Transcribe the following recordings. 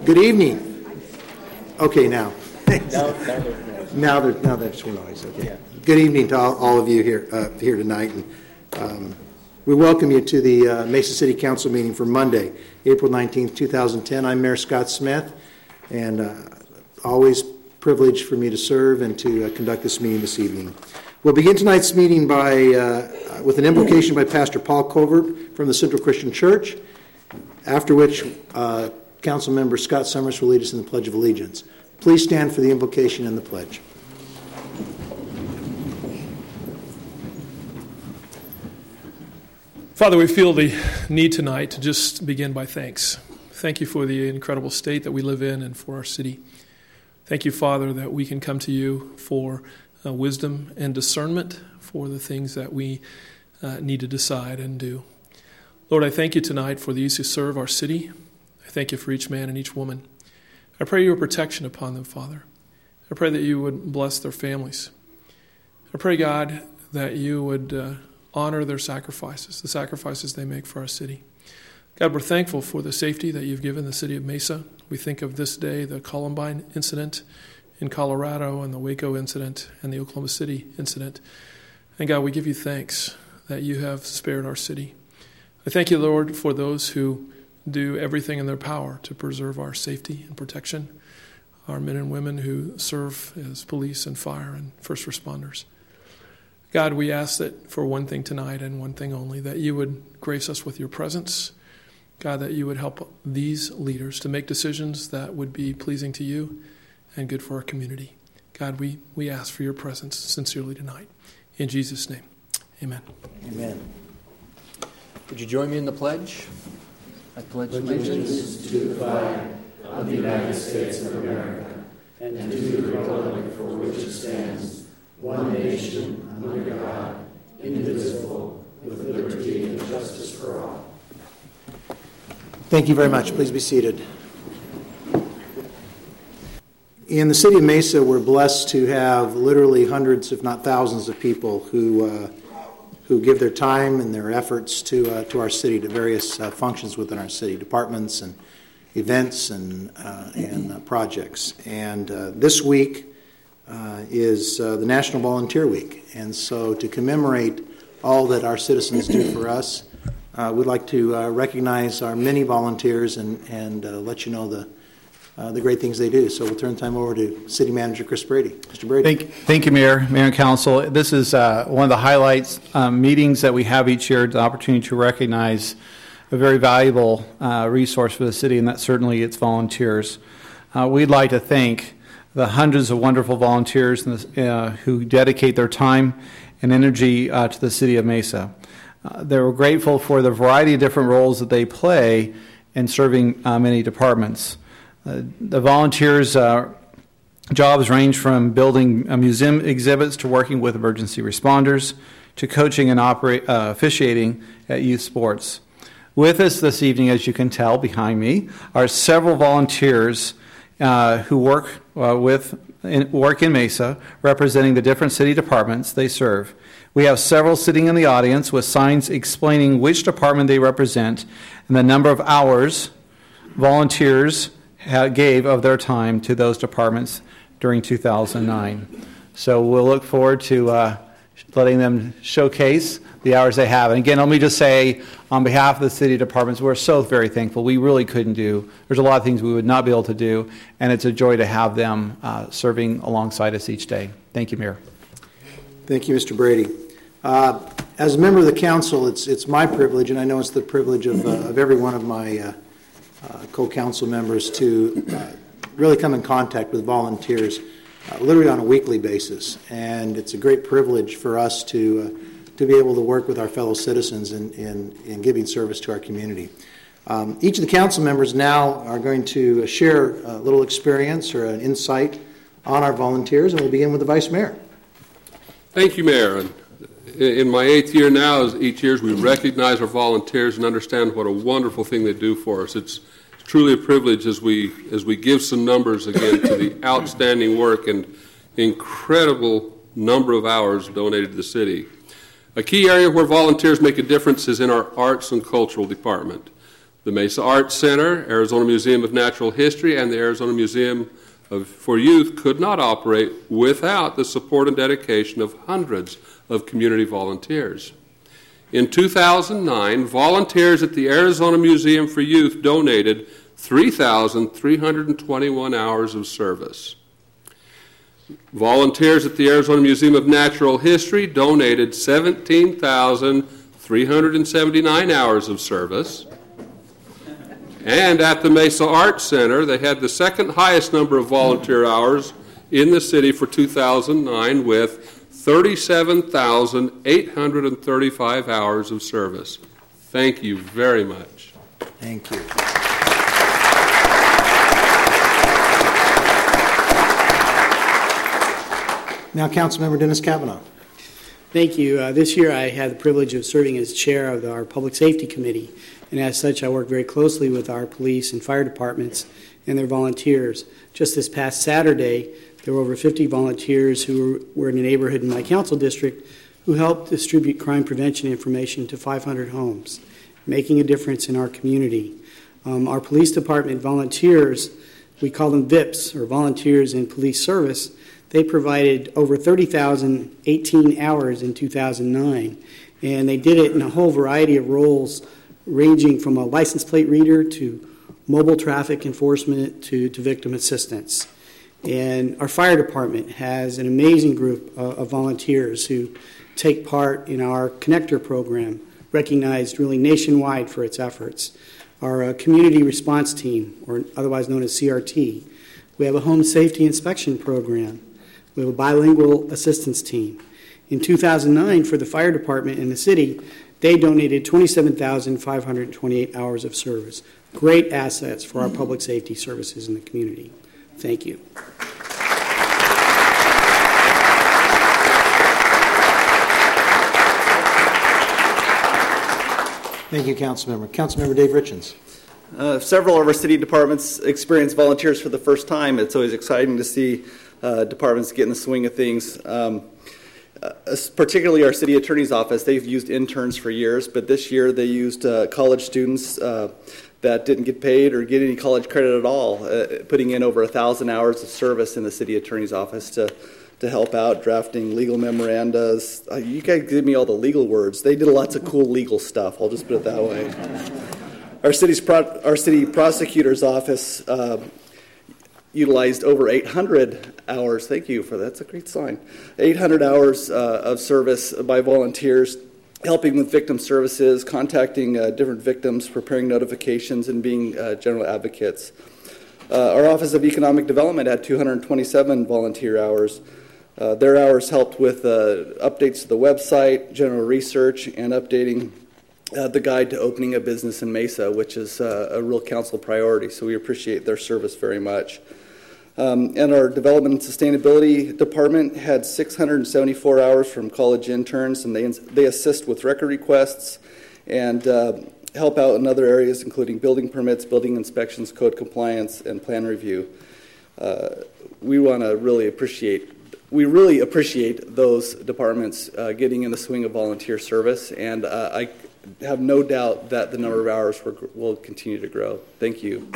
Good evening. Okay, now. Now there's noise. Okay. Yeah. Good evening to all of you here tonight. And, we welcome you to the Mesa City Council meeting for Monday, April 19th, 2010. I'm Mayor Scott Smith, and always privileged for me to serve and to conduct this meeting this evening. We'll begin tonight's meeting with an invocation by Pastor Paul Covert from the Central Christian Church, after which Council Member Scott Summers will lead us in the Pledge of Allegiance. Please stand for the invocation and the pledge. Father, we feel the need tonight to just begin by thanks. Thank you for the incredible state that we live in and for our city. Thank you, Father, that we can come to you for wisdom and discernment for the things that we need to decide and do. Lord, I thank you tonight for these who serve our city. I thank you for each man and each woman. I pray your protection upon them, Father. I pray that you would bless their families. I pray, God, that you would honor their sacrifices, the sacrifices they make for our city. God, we're thankful for the safety that you've given the city of Mesa. We think of this day, the Columbine incident in Colorado and the Waco incident and the Oklahoma City incident. And God, we give you thanks that you have spared our city. I thank you, Lord, for those who do everything in their power to preserve our safety and protection, our men and women who serve as police and fire and first responders. God, we ask that for one thing tonight and one thing only, that you would grace us with your presence. God, that you would help these leaders to make decisions that would be pleasing to you and good for our community. God, we ask for your presence sincerely tonight. In Jesus' name, amen. Amen. Would you join me in the pledge? I pledge allegiance to the flag of the United States of America and to the republic for which it stands, one nation, under God, indivisible, with liberty and justice for all. Thank you very much. Please be seated. In the city of Mesa, we're blessed to have literally hundreds, if not thousands, of people who give their time and their efforts to our city, to various functions within our city, departments and events and projects. And this week is the National Volunteer Week. And so to commemorate all that our citizens do for us, we'd like to recognize our many volunteers and let you know the great things they do. So we'll turn the time over to City Manager Chris Brady. Mr. Brady. Thank you, Mayor and Council. This is one of the highlights meetings that we have each year, the opportunity to recognize a very valuable resource for the city, and that's certainly its volunteers. We'd like to thank the hundreds of wonderful volunteers who dedicate their time and energy to the city of Mesa. They're grateful for the variety of different roles that they play in serving many departments. The volunteers' jobs range from building museum exhibits to working with emergency responders to coaching and officiating at youth sports. With us this evening, as you can tell behind me, are several volunteers who work in Mesa, representing the different city departments they serve. We have several sitting in the audience with signs explaining which department they represent and the number of hours volunteers gave of their time to those departments during 2009. So we'll look forward to letting them showcase the hours they have. And again, let me just say, on behalf of the city departments, we're so very thankful. We really couldn't do. There's a lot of things we would not be able to do, and it's a joy to have them serving alongside us each day. Thank you, Mayor. Thank you, Mr. Brady. As a member of the council, it's my privilege, and I know it's the privilege of every one of my co-council members to really come in contact with volunteers literally on a weekly basis. And it's a great privilege for us to be able to work with our fellow citizens in giving service to our community. Each of the council members now are going to share a little experience or an insight on our volunteers, and we'll begin with the Vice Mayor. Thank you, Mayor. In my 8th year now, as each year we recognize our volunteers and understand what a wonderful thing they do for us. It's truly a privilege as we give some numbers again to the outstanding work and incredible number of hours donated to the city. A key area where volunteers make a difference is in our arts and cultural department. The Mesa Arts Center, Arizona Museum of Natural History, and the Arizona Museum for Youth could not operate without the support and dedication of hundreds of community volunteers. In 2009, volunteers at the Arizona Museum for Youth donated 3,321 hours of service. Volunteers at the Arizona Museum of Natural History donated 17,379 hours of service. And at the Mesa Arts Center, they had the second highest number of volunteer hours in the city for 2009 with 37,835 hours of service. Thank you very much. Thank you. Now, Councilmember Dennis Kavanaugh. Thank you. This year I had the privilege of serving as chair of our Public Safety Committee, and as such I work very closely with our police and fire departments and their volunteers. Just this past Saturday, there were over 50 volunteers who were in a neighborhood in my council district who helped distribute crime prevention information to 500 homes, making a difference in our community. Our police department volunteers, we call them VIPs, or Volunteers in Police Service. They provided over 30,018 hours in 2009, and they did it in a whole variety of roles, ranging from a license plate reader to mobile traffic enforcement to victim assistance. And our fire department has an amazing group of volunteers who take part in our Connector program, recognized really nationwide for its efforts. Our community response team, or otherwise known as CRT. We have a home safety inspection program. We have a bilingual assistance team. In 2009, for the fire department in the city, they donated 27,528 hours of service. Great assets for our public safety services in the community. Thank you. Thank you, Councilmember. Councilmember Dave Richens. Several of our city departments experience volunteers for the first time. It's always exciting to see departments get in the swing of things. Particularly our city attorney's office, they've used interns for years, but this year they used college students that didn't get paid or get any college credit at all, putting in over 1,000 hours of service in the city attorney's office to help out drafting legal memorandas. You guys give me all the legal words. They did lots of cool legal stuff. I'll just put it that way. Our city prosecutor's office utilized over 800 hours. Thank you for that. That's a great sign. 800 hours of service by volunteers, helping with victim services, contacting different victims, preparing notifications, and being general advocates. Our Office of Economic Development had 227 volunteer hours. Their hours helped with updates to the website, general research, and updating the guide to opening a business in Mesa, which is a real council priority, so we appreciate their service very much. And our Development and Sustainability Department had 674 hours from college interns, and they assist with record requests and help out in other areas, including building permits, building inspections, code compliance, and plan review. We really appreciate those departments getting in the swing of volunteer service, and I have no doubt that the number of hours will continue to grow. Thank you.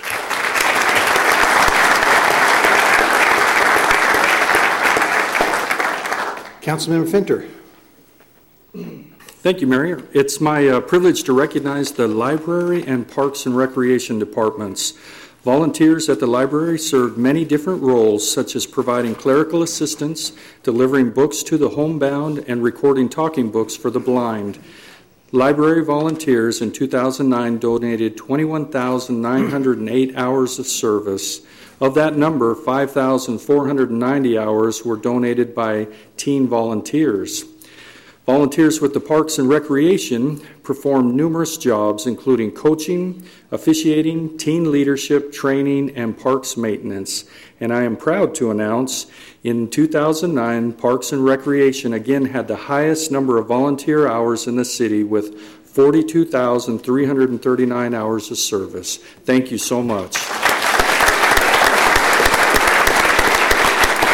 Councilmember Finter. Thank you, Mayor. It's my privilege to recognize the Library and Parks and Recreation Departments. Volunteers at the library serve many different roles, such as providing clerical assistance, delivering books to the homebound, and recording talking books for the blind. Library volunteers in 2009 donated 21,908 hours of service. Of that number, 5,490 hours were donated by teen volunteers. Volunteers with the Parks and Recreation perform numerous jobs, including coaching, officiating, teen leadership, training, and parks maintenance. And I am proud to announce in 2009, Parks and Recreation again had the highest number of volunteer hours in the city with 42,339 hours of service. Thank you so much.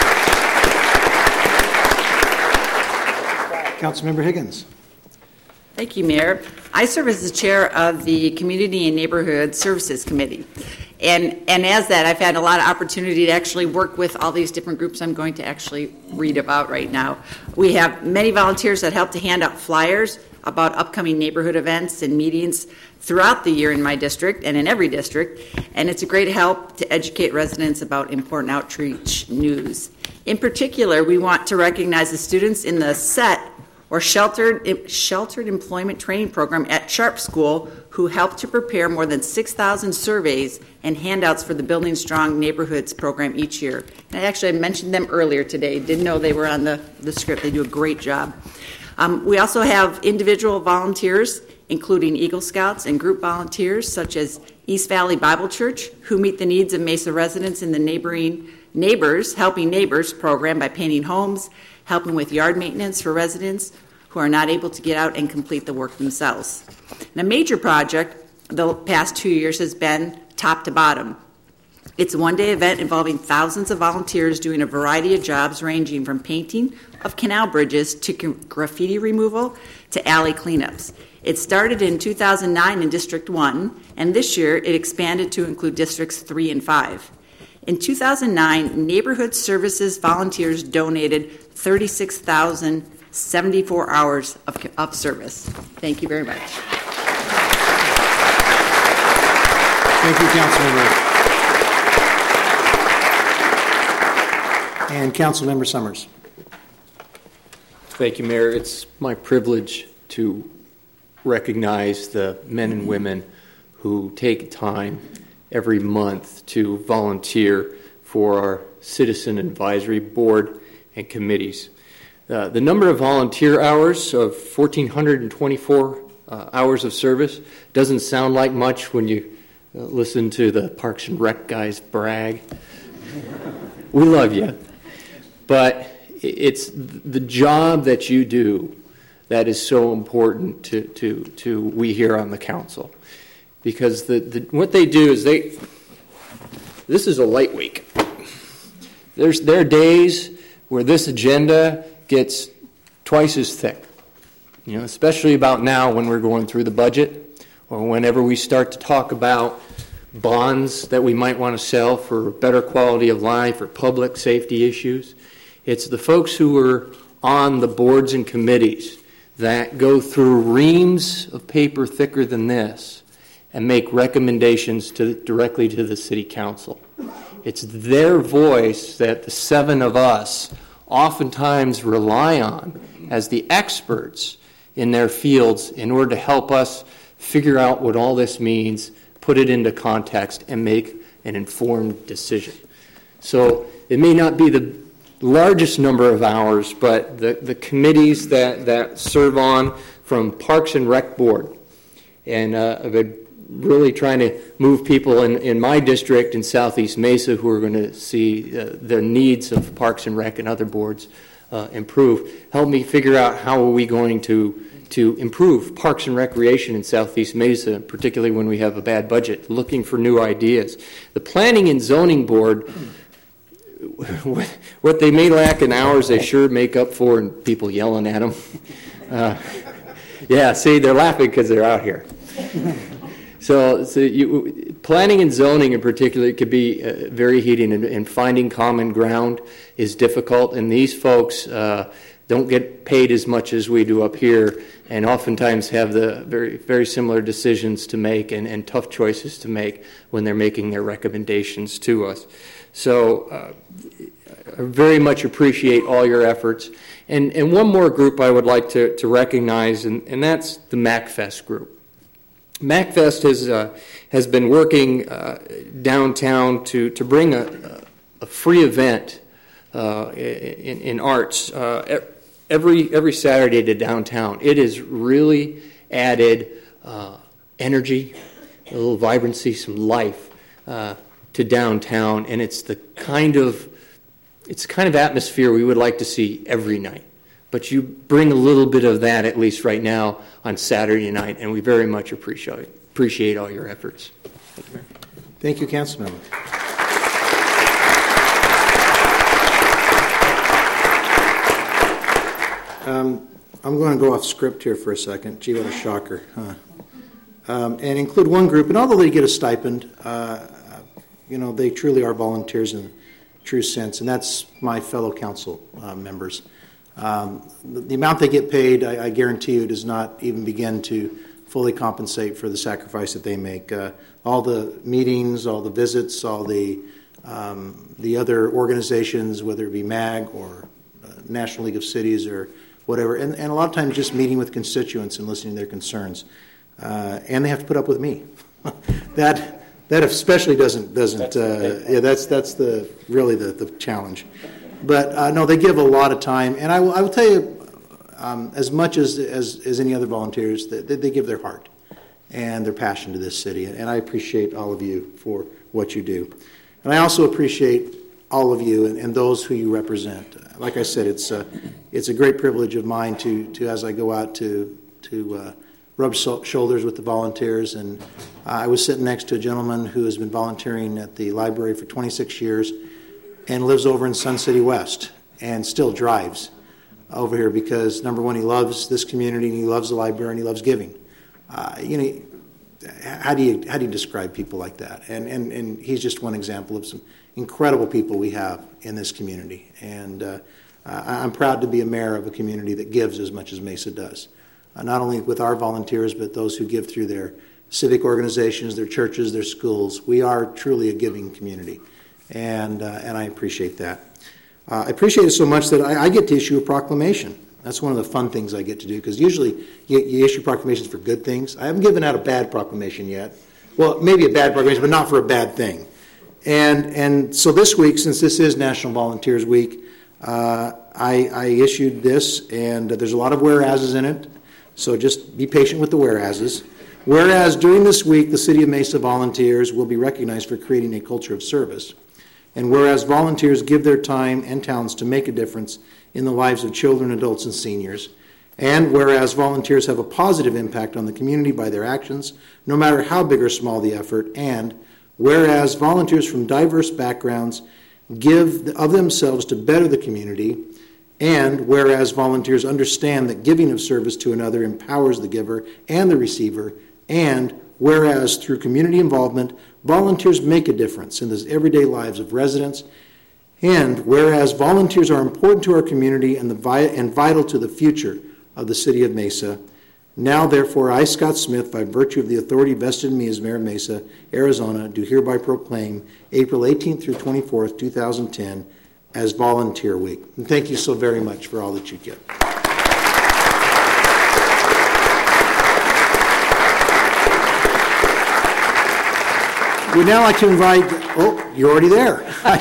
Councilmember Higgins. Thank you, Mayor. I serve as the chair of the Community and Neighborhood Services Committee. And as that, I've had a lot of opportunity to actually work with all these different groups I'm going to actually read about right now. We have many volunteers that help to hand out flyers about upcoming neighborhood events and meetings throughout the year in my district and in every district, and it's a great help to educate residents about important outreach news. In particular, we want to recognize the students in the SET, or Sheltered Employment Training Program at Sharp School, who helped to prepare more than 6,000 surveys and handouts for the Building Strong Neighborhoods program each year. And I mentioned them earlier today. Didn't know they were on the script. They do a great job. We also have individual volunteers, including Eagle Scouts and group volunteers, such as East Valley Bible Church, who meet the needs of Mesa residents in the Helping Neighbors program by painting homes, helping with yard maintenance for residents who are not able to get out and complete the work themselves. And a major project the past 2 years has been Top to Bottom. It's a one-day event involving thousands of volunteers doing a variety of jobs ranging from painting of canal bridges to graffiti removal to alley cleanups. It started in 2009 in District 1, and this year it expanded to include Districts 3 and 5. In 2009, Neighborhood Services volunteers donated 36,074 hours of service. Thank you very much. Thank you, Councilmember. And Councilmember Summers. Thank you, Mayor. It's my privilege to recognize the men and women who take time every month to volunteer for our Citizen Advisory Board and committees. The number of volunteer hours of 1,424 hours of service doesn't sound like much when you listen to the Parks and Rec guys brag. We love you. But it's the job that you do that is so important to we here on the council. Because what they do is this is a light week. There are days where this agenda gets twice as thick. Especially about now when we're going through the budget, or whenever we start to talk about bonds that we might want to sell for better quality of life or public safety issues. It's the folks who are on the boards and committees that go through reams of paper thicker than this and make recommendations directly to the city council. It's their voice that the seven of us oftentimes rely on as the experts in their fields in order to help us figure out what all this means, put it into context, and make an informed decision. So it may not be the largest number of hours, but the committees that serve on from Parks and Rec Board, and I've been really trying to move people in my district in Southeast Mesa who are going to see the needs of Parks and Rec and other boards improve. Help me figure out how are we going to improve Parks and Recreation in Southeast Mesa, particularly when we have a bad budget, looking for new ideas. The Planning and Zoning Board, what they may lack in hours, they sure make up for in people yelling at them. Yeah, see, they're laughing because they're out here. So planning and zoning in particular could be very heating, and finding common ground is difficult, and these folks don't get paid as much as we do up here, and oftentimes have the very, very similar decisions to make and tough choices to make when they're making their recommendations to us. So I very much appreciate all your efforts. And one more group I would like to recognize, and that's the MacFest group. MacFest has been working downtown to bring a free event in arts every Saturday to downtown. It has really added energy, a little vibrancy, some life to downtown, and it's the kind of atmosphere we would like to see every night. But you bring a little bit of that, at least right now, on Saturday night, and we very much appreciate all your efforts. Thank you, Councilmember. I'm going to go off script here for a second. Gee, what a shocker, huh? And include one group, and although they get a stipend, they truly are volunteers in true sense, and that's my fellow council members. The amount they get paid, I guarantee you, does not even begin to fully compensate for the sacrifice that they make. All the meetings, all the visits, all the other organizations, whether it be MAG or National League of Cities or whatever, and a lot of times just meeting with constituents and listening to their concerns. And they have to put up with me. That especially doesn't that's really the challenge. But no, they give a lot of time, and I will tell you, as much as any other volunteers, they give their heart and their passion to this city, and I appreciate all of you for what you do. And I also appreciate all of you and those who you represent. Like I said, it's a great privilege of mine to as I go out to rub shoulders with the volunteers. And I was sitting next to a gentleman who has been volunteering at the library for 26 years and lives over in Sun City West and still drives over here because, number one, he loves this community and he loves the library and he loves giving. How do you describe people like that? And he's just one example of some incredible people we have in this community. And I'm proud to be a mayor of a community that gives as much as Mesa does. Not only with our volunteers, but those who give through their civic organizations, their churches, their schools. We are truly a giving community, and I appreciate that. I appreciate it so much that I get to issue a proclamation. That's one of the fun things I get to do, because usually you issue proclamations for good things. I haven't given out a bad proclamation yet. Well, maybe a bad proclamation, but not for a bad thing. And so this week, since this is National Volunteers Week, I issued this, and there's a lot of whereases in it. So just be patient with the whereases. Whereas during this week, the City of Mesa volunteers will be recognized for creating a culture of service. And whereas volunteers give their time and talents to make a difference in the lives of children, adults, and seniors. And whereas volunteers have a positive impact on the community by their actions, no matter how big or small the effort. And whereas volunteers from diverse backgrounds give of themselves to better the community. And whereas volunteers understand that giving of service to another empowers the giver and the receiver, and whereas through community involvement, volunteers make a difference in the everyday lives of residents, and whereas volunteers are important to our community and vital to the future of the City of Mesa, now therefore I, Scott Smith, by virtue of the authority vested in me as Mayor of Mesa, Arizona, do hereby proclaim April 18th through 24th, 2010, as Volunteer Week. And thank you so very much for all that you give. We'd now like to invite, you're already there. Hi,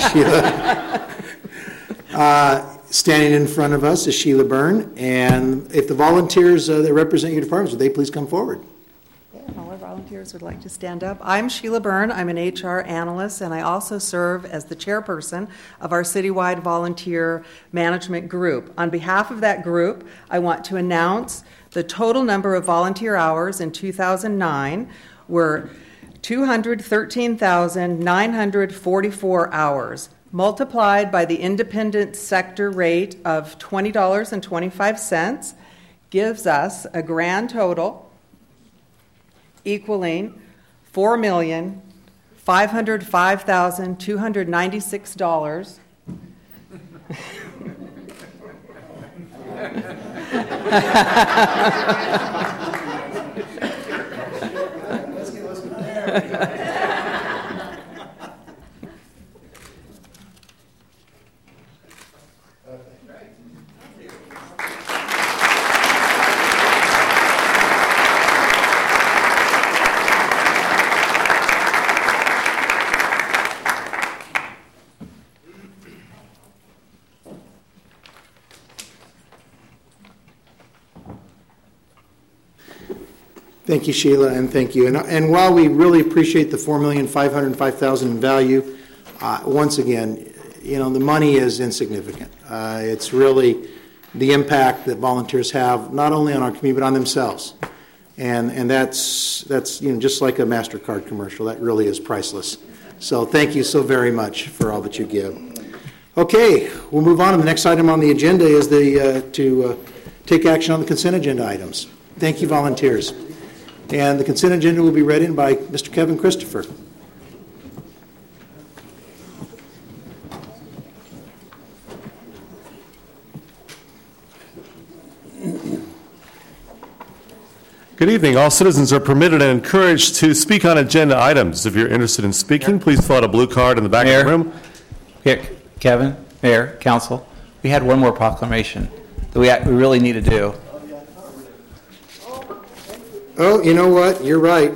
Sheila. Standing in front of us is Sheila Byrne. And if the volunteers that represent your departments, would they please come forward? All our volunteers would like to stand up. I'm Sheila Byrne. I'm an HR analyst, and I also serve as the chairperson of our citywide volunteer management group. On behalf of that group, I want to announce the total number of volunteer hours in 2009 were 213,944 hours, multiplied by the independent sector rate of $20.25, gives us a grand total equaling $4,505,296. Thank you, Sheila, and thank you. And while we really appreciate the $4,505,000 in value, once again, the money is insignificant. It's really the impact that volunteers have not only on our community but on themselves, and that's just like a MasterCard commercial. That really is priceless. So thank you so very much for all that you give. Okay, we'll move on. The next item on the agenda is to take action on the consent agenda items. Thank you, volunteers. And the consent agenda will be read in by Mr. Kevin Christopher. Good evening. All citizens are permitted and encouraged to speak on agenda items. If you're interested in speaking, please fill out a blue card in the back of the room. Here, Kevin, Mayor, Council, we had one more proclamation that we really need to do. Oh, you know what? You're right.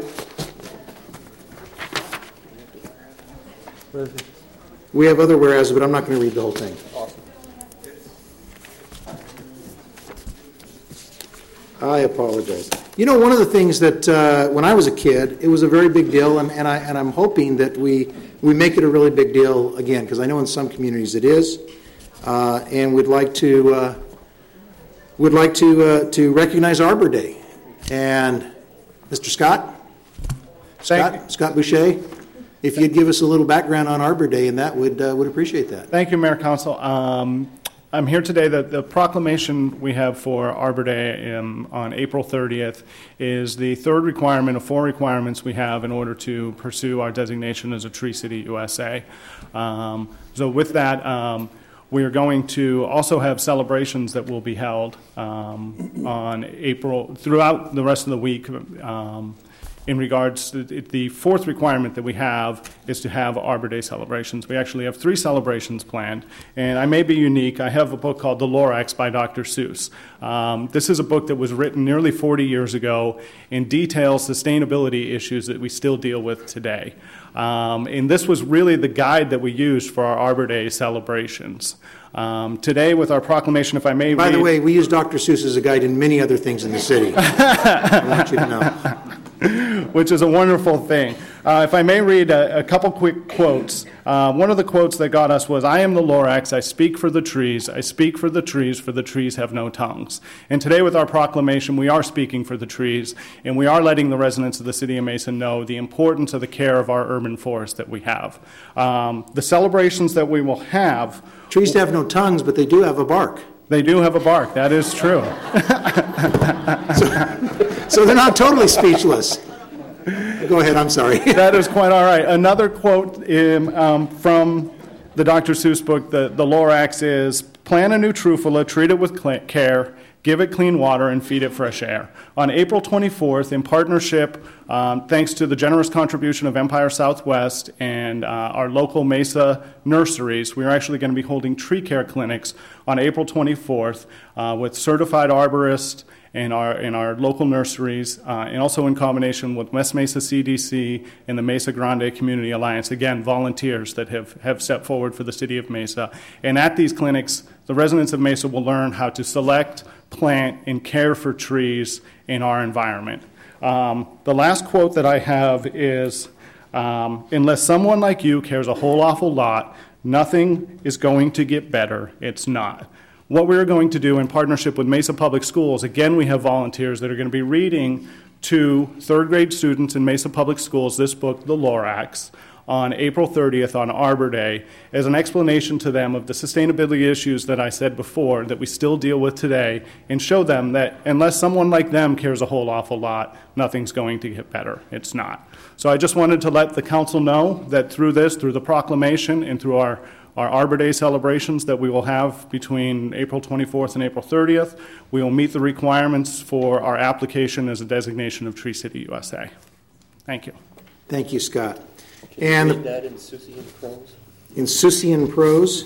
We have other whereas, but I'm not going to read the whole thing. I apologize. You know, one of the things that when I was a kid, it was a very big deal, and I'm hoping that we make it a really big deal again, because I know in some communities it is, and we'd like to recognize Arbor Day. And Mr. Scott Boucher, if you'd give us a little background on Arbor Day, and that would appreciate that. Thank you, Mayor, Council. I'm here today. The proclamation we have for Arbor Day on April 30th is the third requirement of 4 requirements we have in order to pursue our designation as a Tree City, USA. So with that, we are going to also have celebrations that will be held on April throughout the rest of the week. In regards to the 4th requirement that we have is to have Arbor Day celebrations. We actually have 3 celebrations planned, and I may be unique. I have a book called The Lorax by Dr. Seuss. This is a book that was written nearly 40 years ago and details sustainability issues that we still deal with today. And this was really the guide that we used for our Arbor Day celebrations. Today, with our proclamation, if I may By the way, we use Dr. Seuss as a guide in many other things in the city. I want you to know. Which is a wonderful thing. If I may read a couple quick quotes. One of the quotes that got us was, "I am the Lorax, I speak for the trees, I speak for the trees have no tongues." And today with our proclamation, we are speaking for the trees, and we are letting the residents of the city of Mesa know the importance of the care of our urban forest that we have. The celebrations that we will have... Trees have no tongues, but they do have a bark. They do have a bark, that is true. So they're not totally speechless. Go ahead, I'm sorry. That is quite all right. Another quote from the Dr. Seuss book, the Lorax, is, "Plant a new trufula, treat it with care, give it clean water, and feed it fresh air." On April 24th, in partnership, thanks to the generous contribution of Empire Southwest and our local Mesa nurseries, we are actually going to be holding tree care clinics on April 24th with certified arborists in our local nurseries, and also in combination with West Mesa CDC and the Mesa Grande Community Alliance. Again, volunteers that have stepped forward for the city of Mesa. And at these clinics, the residents of Mesa will learn how to select, plant, and care for trees in our environment. The last quote that I have is, "Unless someone like you cares a whole awful lot, nothing is going to get better. It's not." What we're going to do in partnership with Mesa Public Schools, again, we have volunteers that are going to be reading to 3rd grade students in Mesa Public Schools this book, The Lorax, on April 30th on Arbor Day, as an explanation to them of the sustainability issues that I said before that we still deal with today, and show them that unless someone like them cares a whole awful lot, nothing's going to get better. It's not. So I just wanted to let the council know that through this, through the proclamation, and through our Arbor Day celebrations that we will have between April 24th and April 30th, we will meet the requirements for our application as a designation of Tree City, USA. Thank you. Thank you, Scott. Can you read that in Susian prose? In Susian prose?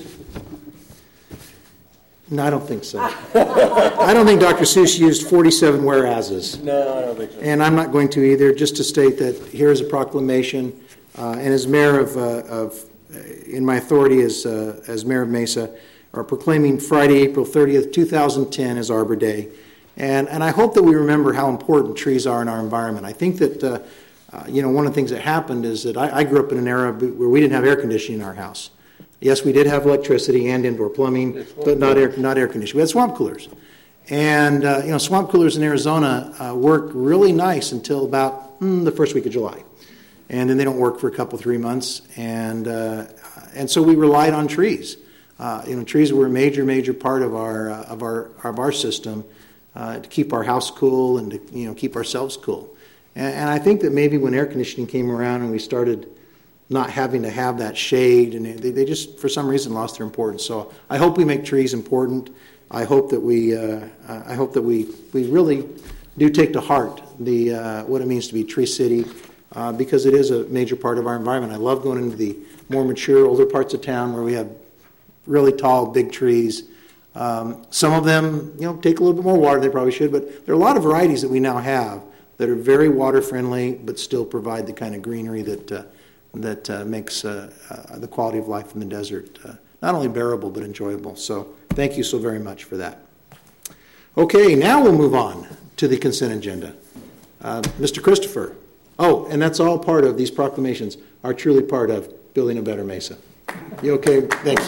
No, I don't think so. I don't think Dr. Seuss used 47 whereases. No, I don't think so. And I'm not going to either, just to state that here is a proclamation, and as mayor in my authority as mayor of Mesa, are proclaiming Friday, April 30th, 2010 as Arbor Day. And I hope that we remember how important trees are in our environment. I think that, one of the things that happened is that I grew up in an era where we didn't have air conditioning in our house. Yes, we did have electricity and indoor plumbing, but not air conditioning. We had swamp coolers. And, swamp coolers in Arizona work really nice until about the first week of July. And then they don't work for a couple, 3 months. And so we relied on trees. Trees were a major part of our system to keep our house cool and to keep ourselves cool. And I think that maybe when air conditioning came around and we started not having to have that shade, and they just for some reason lost their importance. So I hope we make trees important. I hope that we really do take to heart what it means to be Tree City, because it is a major part of our environment. I love going into the more mature, older parts of town where we have really tall, big trees. Some of them, take a little bit more water than they probably should, but there are a lot of varieties that we now have that are very water friendly, but still provide the kind of greenery that makes the quality of life in the desert not only bearable but enjoyable. So thank you so very much for that. Okay, now we'll move on to the consent agenda. Mr. Christopher. Oh, and that's all part of these proclamations, are truly part of building a better Mesa. You okay? Thanks.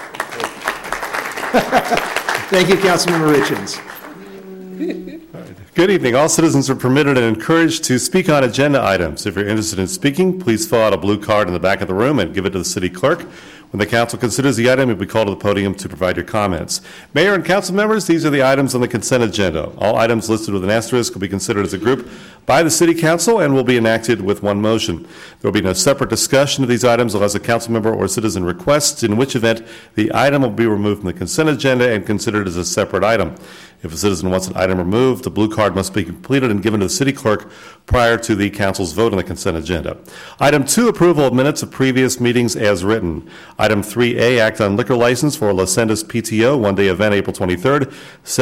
Thank you, Councilmember Richins. Good evening. All citizens are permitted and encouraged to speak on agenda items. If you're interested in speaking, please fill out a blue card in the back of the room and give it to the city clerk. When the council considers the item, you'll be called to the podium to provide your comments. Mayor and council members, these are the items on the consent agenda. All items listed with an asterisk will be considered as a group by the city council and will be enacted with one motion. There will be no separate discussion of these items unless a council member or citizen requests, in which event the item will be removed from the consent agenda and considered as a separate item. If a citizen wants an item removed, the blue card must be completed and given to the city clerk prior to the council's vote on the consent agenda. Item 2, approval of minutes of previous meetings as written. Item 3A, act on liquor license for La Sendas PTO, one-day event, April 23rd,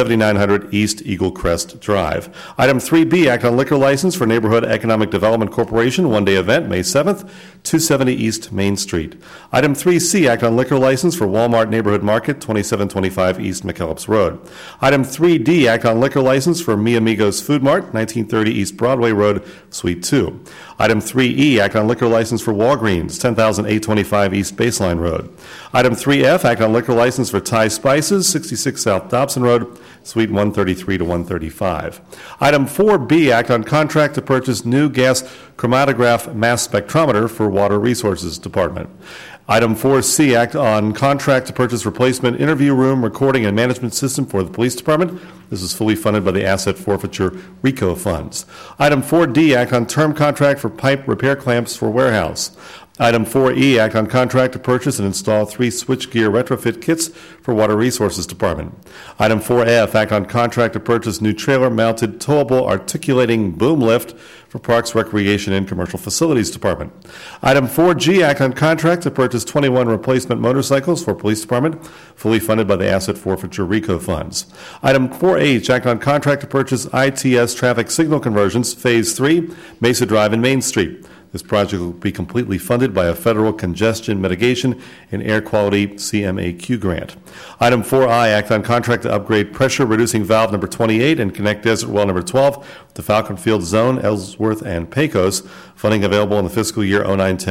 7900 East Eagle Crest Drive. Item 3B, act on liquor license for Neighborhood Economic Development Corporation, one-day event, May 7th, 270 East Main Street. Item 3C, act on liquor license for Walmart Neighborhood Market, 2725 East McKellips Road. Item 3D, act on liquor license for Mi Amigos Food Mart, 1930 East Broadway Road, Suite 2. Item 3E, act on liquor license for Walgreens, 10,825 East Baseline Road. Item 3F, act on liquor license for Thai Spices, 66 South Dobson Road, Suite 133 to 135. Item 4B, act on contract to purchase new gas chromatograph mass spectrometer for Water Resources Department. Item 4C, act on contract to purchase replacement interview room, recording, and management system for the police department. This is fully funded by the Asset Forfeiture RICO funds. Item 4D, act on term contract for pipe repair clamps for warehouse. Item 4E, act on contract to purchase and install 3 switchgear retrofit kits for Water Resources Department. Item 4F, act on contract to purchase new trailer-mounted towable articulating boom lift for Parks, Recreation, and Commercial Facilities Department. Item 4G, act on contract to purchase 21 replacement motorcycles for Police Department, fully funded by the Asset Forfeiture RICO funds. Item 4H, act on contract to purchase ITS traffic signal conversions, Phase 3, Mesa Drive and Main Street. This project will be completely funded by a federal congestion mitigation and air quality CMAQ grant. Item 4I, act on contract to upgrade pressure reducing valve number 28 and connect desert well number 12 to Falcon Field Zone, Ellsworth, and Pecos. Funding available in the fiscal year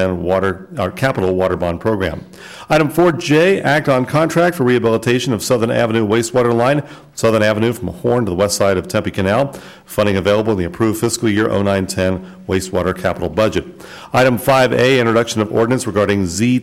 0910 capital water bond program. Item 4J, act on contract for rehabilitation of Southern Avenue wastewater line, Southern Avenue from Horn to the west side of Tempe Canal. Funding available in the approved fiscal year 0910 wastewater capital budget. Item 5A, introduction of ordinance regarding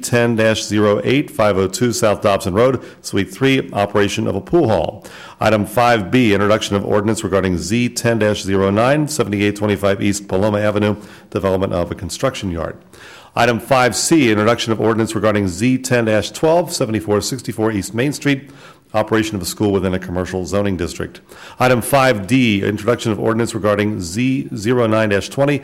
Z10-08, 502 South Dobson Road, Suite 3, operation of a pool hall. Item 5B, introduction of ordinance regarding Z10-09, 7825 East Paloma Avenue, development of a construction yard. Item 5C, introduction of ordinance regarding Z10-12, 7464 East Main Street, operation of a school within a commercial zoning district. Item 5D, introduction of ordinance regarding Z09-20,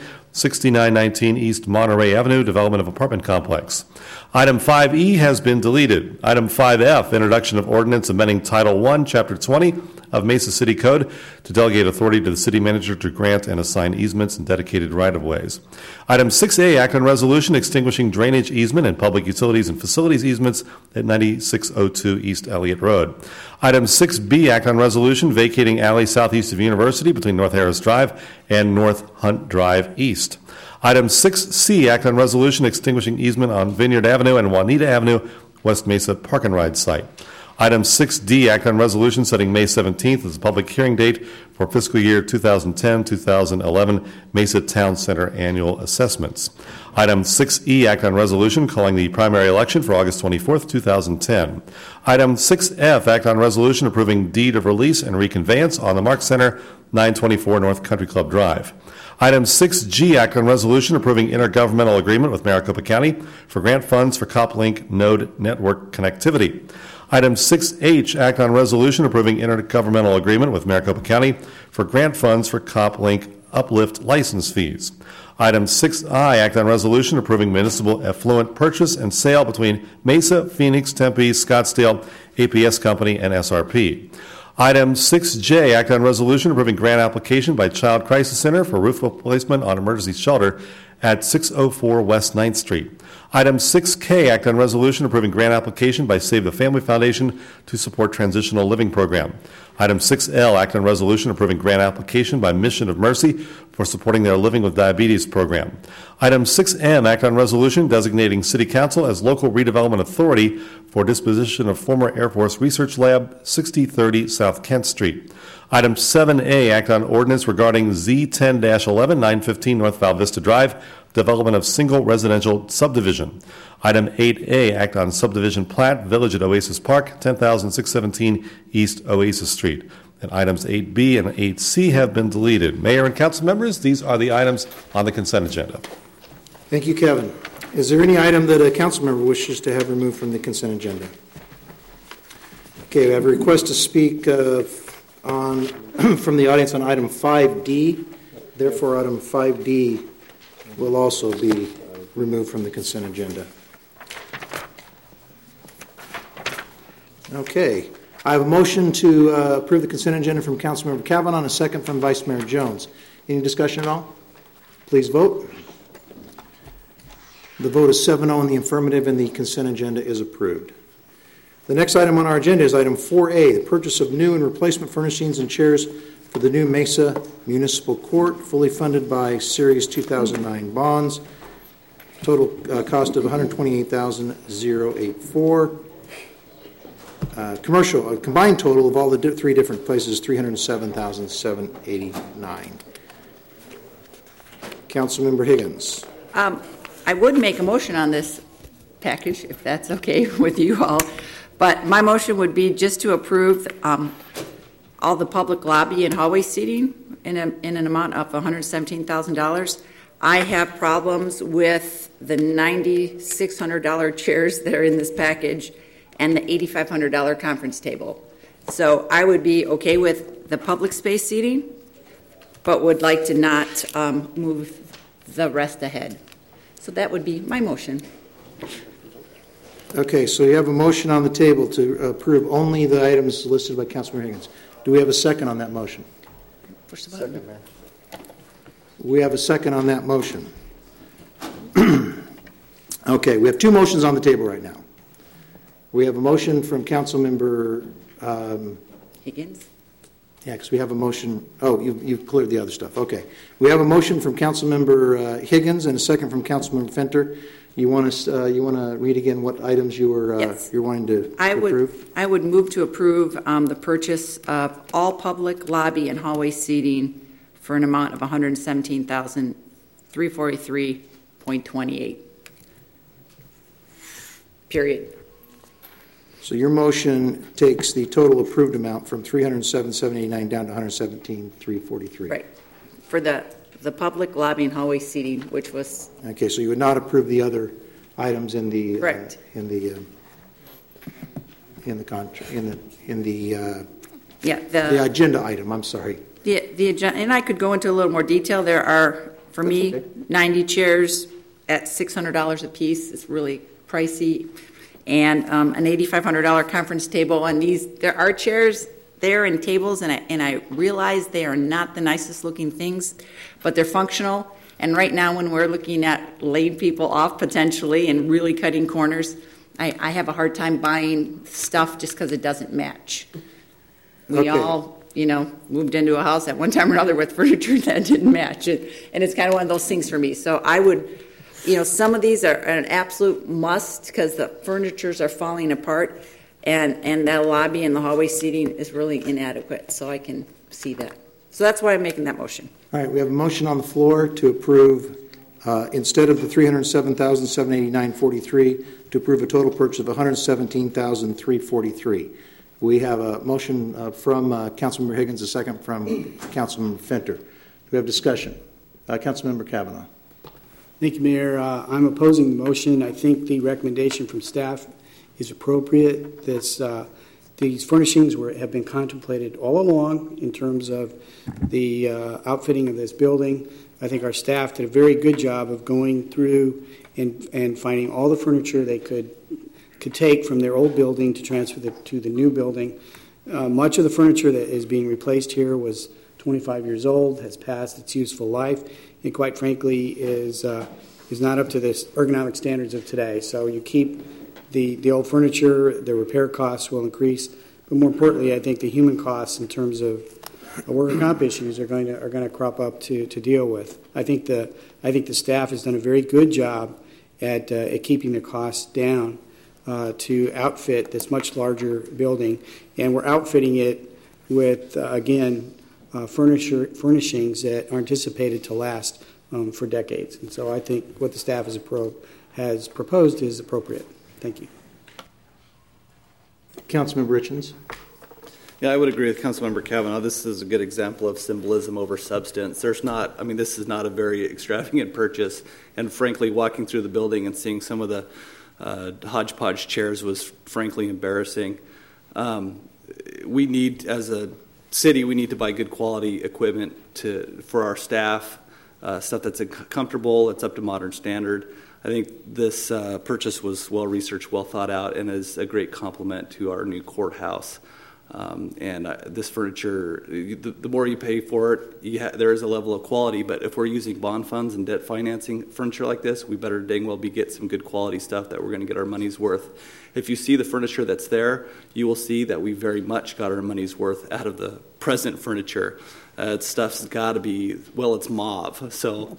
6919 East Monterey Avenue, development of apartment complex. Item 5E has been deleted. Item 5F, introduction of ordinance amending Title I, Chapter 20 of Mesa City Code to delegate authority to the city manager to grant and assign easements and dedicated right-of-ways. Item 6A, act on resolution extinguishing drainage easement and public utilities and facilities easements at 9602 East Elliott Road. Item 6B, act on resolution vacating alley southeast of University between North Harris Drive and North Hunt Drive East. Item 6C, act on resolution extinguishing easement on Vineyard Avenue and Juanita Avenue, West Mesa Park and Ride site. Item 6D, act on resolution setting May 17th as the public hearing date for fiscal year 2010-2011 Mesa Town Center annual assessments. Item 6E, act on resolution calling the primary election for August 24th, 2010. Item 6F, act on resolution approving deed of release and reconveyance on the Mark Center, 924 North Country Club Drive. Item 6G, act on resolution approving intergovernmental agreement with Maricopa County for grant funds for CopLink node network connectivity. Item 6H, act on resolution approving intergovernmental agreement with Maricopa County for grant funds for CopLink uplift license fees. Item 6I, act on resolution approving municipal effluent purchase and sale between Mesa, Phoenix, Tempe, Scottsdale, APS Company, and SRP. Item 6J, act on resolution approving grant application by Child Crisis Center for roof replacement on emergency shelter at 604 West 9th Street. Item 6K, act on resolution approving grant application by Save the Family Foundation to support transitional living program. Item 6L, act on resolution approving grant application by Mission of Mercy for supporting their Living with Diabetes program. Item 6M, act on resolution designating City Council as local redevelopment authority for disposition of former Air Force Research Lab, 6030 South Kent Street. Item 7A, act on ordinance regarding Z10-11, 915 North Val Vista Drive, development of single residential subdivision. Item 8A, act on subdivision plat, Village at Oasis Park, 10,617 East Oasis Street. And items 8B and 8C have been deleted. Mayor and council members, these are the items on the consent agenda. Thank you, Kevin. Is there any item that a council member wishes to have removed from the consent agenda? Okay, we have a request to speak on from the audience on item 5D. Therefore, item 5D will also be removed from the consent agenda. Okay. I have a motion to approve the consent agenda from Councilmember Kavanaugh and a second from Vice Mayor Jones. Any discussion at all? Please vote. The vote is 7-0 in the affirmative, and the consent agenda is approved. The next item on our agenda is item 4A, the purchase of new and replacement furnishings and chairs for the new Mesa Municipal Court, fully funded by Series 2009 bonds. Total cost of $128,084. Commercial, a combined total of all the three different places, $307,789. Councilmember Higgins. I would make a motion on this package, if that's okay with you all. But my motion would be just to approve all the public lobby and hallway seating in an amount of $117,000. I have problems with the $9,600 chairs that are in this package and the $8,500 conference table. So I would be okay with the public space seating, but would like to not move the rest ahead. So that would be my motion. Okay, so you have a motion on the table to approve only the items listed by Councilmember Higgins. Do we have a second on that motion? Second, Mayor. We have a second on that motion. Okay, we have two motions on the table right now. We have a motion from Councilmember Higgins. Yeah, because we have a motion. Oh, you've cleared the other stuff. Okay, we have a motion from Councilmember Higgins and a second from Councilmember Fenter. You want to read again what items you were Yes. you're wanting to approve? I would move to approve the purchase of all public lobby and hallway seating for an amount of $117,343.28. Period. So your motion takes the total approved amount from $307,789 down to $117,343. Right. For the public lobby and hallway seating, which was Okay, so you would not approve the other items in the correct in the contract the agenda item. I'm sorry. The agenda, and I could go into a little more detail. There are, for me, okay. 90 chairs at $600 a piece. It's really pricey. And an $8,500 conference table. And there are chairs there and tables, and I realize they are not the nicest looking things, but they're functional. And right now, when we're looking at laying people off potentially and really cutting corners, I have a hard time buying stuff just because it doesn't match. We all, moved into a house at one time or another with furniture that didn't match. And it's kind of one of those things for me. So I would, some of these are an absolute must because the furnitures are falling apart. And that lobby and the hallway seating is really inadequate, so I can see that. So that's why I'm making that motion. All right, we have a motion on the floor to approve, instead of the $307,789.43, to approve a total purchase of $117,343. We have a motion from Councilmember Higgins, a second from Councilmember Fenter. Do we have discussion? Councilmember Kavanaugh. Thank you, Mayor. I'm opposing the motion. I think the recommendation from staff is appropriate. These furnishings have been contemplated all along in terms of the outfitting of this building. I think our staff did a very good job of going through and finding all the furniture they could take from their old building to transfer to the new building. Much of the furniture that is being replaced here was 25 years old, has passed its useful life, and quite frankly is not up to the ergonomic standards of today. So you keep the old furniture, the repair costs will increase, but more importantly, I think the human costs in terms of worker comp issues are going to crop up to deal with. I think the staff has done a very good job at keeping the costs down to outfit this much larger building, and we're outfitting it with furnishings that are anticipated to last for decades. And so I think what the staff has proposed is appropriate. Thank you. Councilmember Richens. Yeah, I would agree with Councilmember Kavanaugh. This is a good example of symbolism over substance. This is not a very extravagant purchase. And frankly, walking through the building and seeing some of the hodgepodge chairs was frankly embarrassing. We need, as a city, we need to buy good quality equipment for our staff, stuff that's comfortable, that's up to modern standard. I think this purchase was well researched, well thought out, and is a great complement to our new courthouse. This furniture, the more you pay for it, there is a level of quality, but if we're using bond funds and debt financing furniture like this, we better dang well get some good quality stuff that we're going to get our money's worth. If you see the furniture that's there, you will see that we very much got our money's worth out of the present furniture. Stuff's got to be, it's mauve, so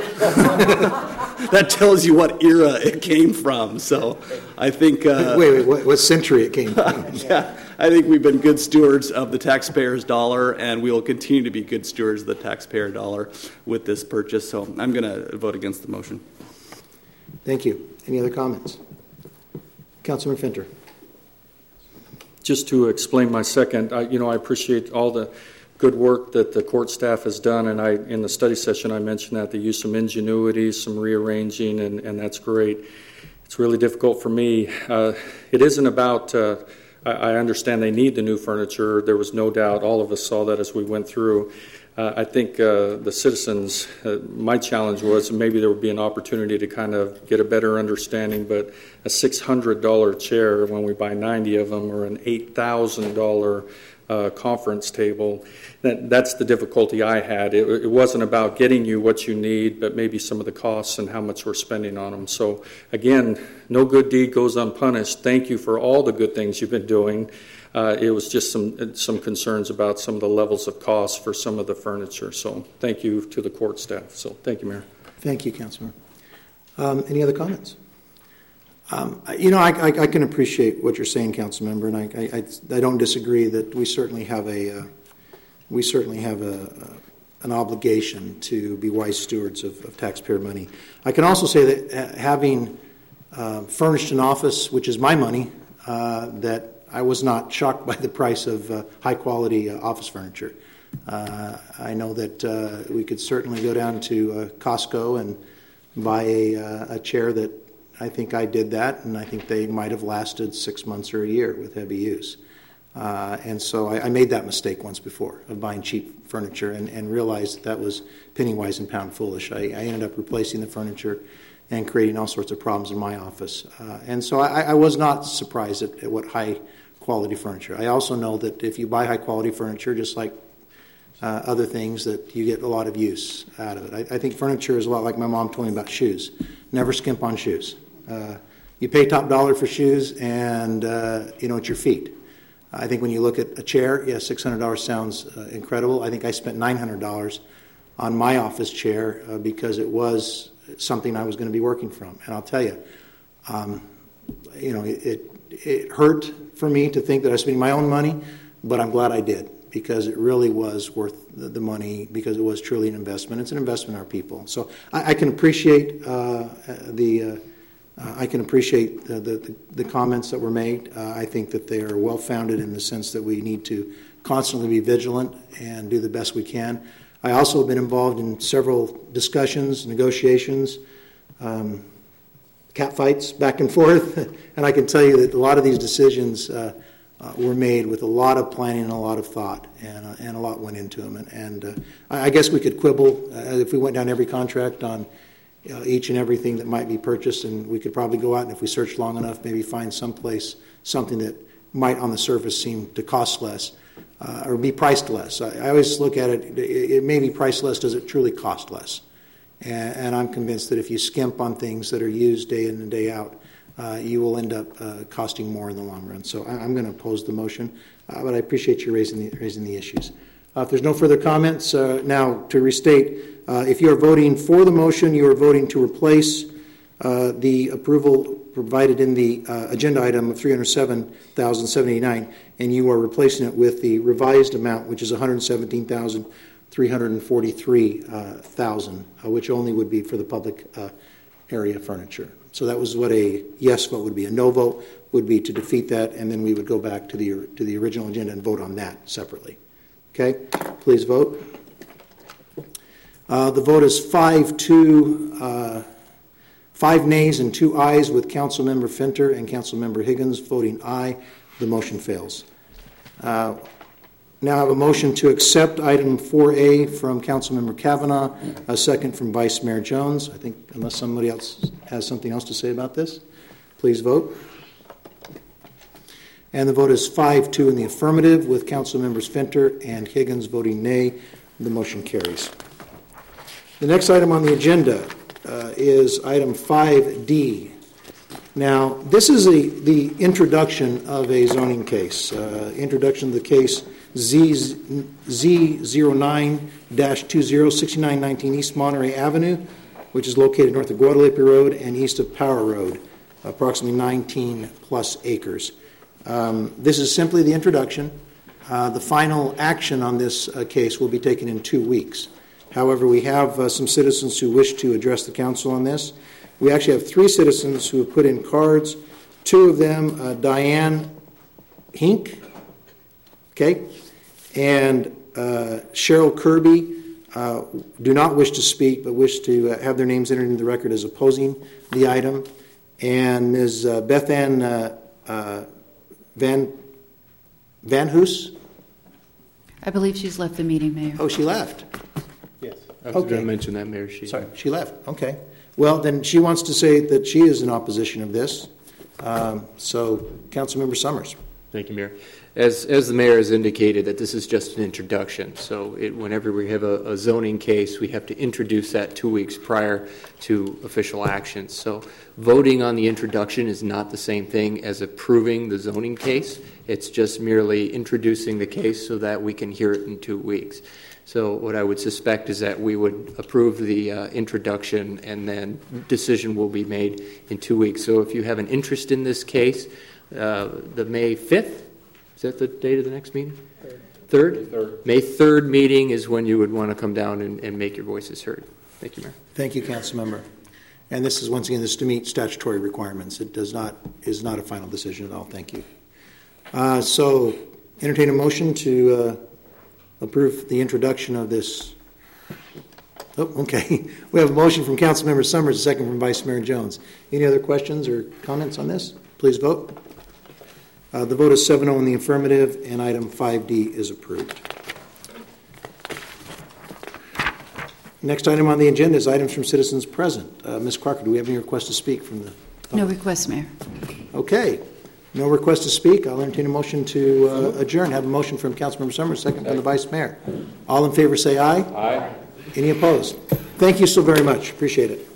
that tells you what era it came from. So I think... wait, what century it came from? Yeah, I think we've been good stewards of the taxpayer's dollar, and we will continue to be good stewards of the taxpayer dollar with this purchase. So I'm going to vote against the motion. Thank you. Any other comments? Councilman Fenter. Just to explain my second, I appreciate all the good work that the court staff has done, and in the study session I mentioned that they used some ingenuity, some rearranging, and that's great. It's really difficult for me. It isn't about, I understand they need the new furniture. There was no doubt, all of us saw that as we went through. I think the citizens, my challenge was maybe there would be an opportunity to kind of get a better understanding, but a $600 chair when we buy 90 of them, or an $8,000 conference table, that's the difficulty I had. It wasn't about getting you what you need, but maybe some of the costs and how much we're spending on them. So again, no good deed goes unpunished. Thank you for all the good things you've been doing. It was just some concerns about some of the levels of cost for some of the furniture. So thank you to the court staff. So thank you, Mayor. Thank you, Councilman. Any other comments? I can appreciate what you're saying, Councilmember, and I don't disagree that we certainly have an obligation to be wise stewards of taxpayer money. I can also say that having furnished an office, which is my money, that I was not shocked by the price of high-quality office furniture. I know that we could certainly go down to Costco and buy a chair that I think I did that, and I think they might have lasted 6 months or a year with heavy use. And so I made that mistake once before of buying cheap furniture and realized that was penny wise and pound foolish. I ended up replacing the furniture and creating all sorts of problems in my office. And so I was not surprised at what high-quality furniture. I also know that if you buy high-quality furniture, just like other things, that you get a lot of use out of it. I think furniture is a lot like my mom told me about shoes. Never skimp on shoes. You pay top dollar for shoes, and it's your feet. I think when you look at a chair, yes, $600 sounds incredible. I think I spent $900 on my office chair because it was something I was going to be working from. And I'll tell you, it hurt for me to think that I was spending my own money, but I'm glad I did, because it really was worth the money, because it was truly an investment. It's an investment in our people. So I can appreciate the comments that were made. I think that they are well-founded in the sense that we need to constantly be vigilant and do the best we can. I also have been involved in several discussions, negotiations, catfights back and forth, and I can tell you that a lot of these decisions were made with a lot of planning and a lot of thought, and a lot went into them. And I guess we could quibble if we went down every contract on each and everything that might be purchased, and we could probably go out and if we search long enough, maybe find someplace something that might on the surface seem to cost less or be priced less. I always look at it, it may be priced less, does it truly cost less? And I'm convinced that if you skimp on things that are used day in and day out, you will end up costing more in the long run. So I'm going to oppose the motion, but I appreciate you raising the issues. If there's no further comments, now to restate, if you are voting for the motion, you are voting to replace the approval provided in the agenda item of $307,789, and you are replacing it with the revised amount, which is $117,343,000, which only would be for the public area furniture. So that was what a yes vote would be. A no vote would be to defeat that, and then we would go back to the original agenda and vote on that separately. Okay, please vote. The vote is 5-2, 5 nays and 2 ayes, with Councilmember Finter and Councilmember Higgins voting aye. The motion fails. Now I have a motion to accept item 4A from Councilmember Kavanaugh, a second from Vice Mayor Jones. I think unless somebody else has something else to say about this, please vote. And the vote is 5-2 in the affirmative, with Councilmembers Finter and Higgins voting nay. The motion carries. The next item on the agenda is item 5D. Now, this is the introduction of a zoning case. Introduction of the case Z09-206919 East Monterey Avenue, which is located north of Guadalupe Road and east of Power Road, approximately 19 plus acres. This is simply the introduction. The final action on this case will be taken in 2 weeks. However, we have some citizens who wish to address the council on this. We actually have 3 citizens who have put in cards. 2 of them, Diane Hink, okay, and Cheryl Kirby, do not wish to speak, but wish to have their names entered into the record as opposing the item. And Ms. Beth Ann Van Hoos? I believe she's left the meeting, Mayor. Oh, she left? Yes. I was going to mention that, Mayor. Sorry, she left. Okay. Well, then she wants to say that she is in opposition of this. So, Councilmember Summers. Thank you, Mayor. As the mayor has indicated, that this is just an introduction. So whenever we have a zoning case, we have to introduce that 2 weeks prior to official action. So voting on the introduction is not the same thing as approving the zoning case. It's just merely introducing the case so that we can hear it in 2 weeks. So what I would suspect is that we would approve the introduction, and then decision will be made in 2 weeks. So if you have an interest in this case, the May 5th, is that the date of the next meeting? Third? May 3rd meeting is when you would want to come down and make your voices heard. Thank you, Mayor. Thank you, Councilmember. And this is, once again, this is to meet statutory requirements. It is not a final decision at all. Thank you. So, entertain a motion to approve the introduction of this. Oh, okay. We have a motion from Councilmember Summers, a second from Vice Mayor Jones. Any other questions or comments on this? Please vote. The vote is 7-0 in the affirmative, and item 5D is approved. Next item on the agenda is items from citizens present. Ms. Crocker, do we have any requests to speak from the public? No request, Mayor. Okay. No request to speak. I'll entertain a motion to adjourn. Have a motion from Councilmember Summers, second from the Vice Mayor. All in favor say aye. Aye. Any opposed? Thank you so very much. Appreciate it.